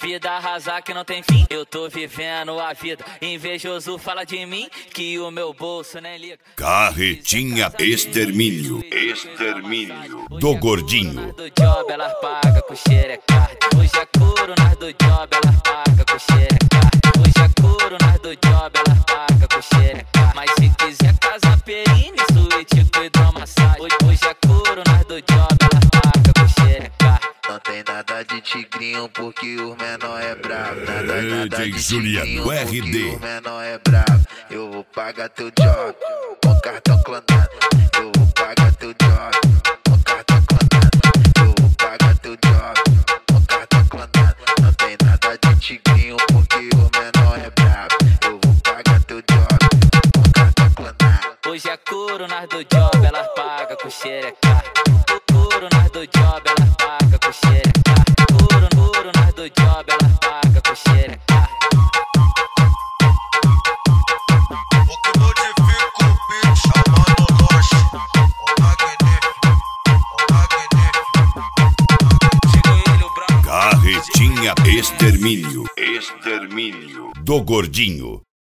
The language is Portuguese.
Vida arrasar que não tem fim, eu tô vivendo a vida. Invejoso fala de mim, que o meu bolso nem liga. Carretinha Extermínio. Extermínio do Gordinho. Do job elas pagam com xerecard. Hoje é couro, nas do job elas pagam com xerecard. Hoje é couro, nas do job elas pagam com xerecard. Mas se quiser casa perine, suíte com hidromassagem. Hoje é couro, nas do job elas pagam com xerecard. Não tem nada de tigrinho porque o menor é brabo. Nada de Juliano tigrinho RD. porque o menor é brabo. Eu vou pagar teu job com cartão clonado. Eu vou pagar teu job com cartão clonado. Eu vou pagar teu job com cartão clonado. Não tem nada de tigrinho porque o menor é brabo. Eu vou pagar teu job com cartão clonado. Hoje é couro, nas do job elas pagam com xerecard. Couro, nas do job elas pagam com xerecard. Couro, nas do job elas pagam com xerecard. O que modifica o beat chamando nós. O Magni. Chegou ele, o brabo. Carretinha Extermínio. Extermínio do Gordinho.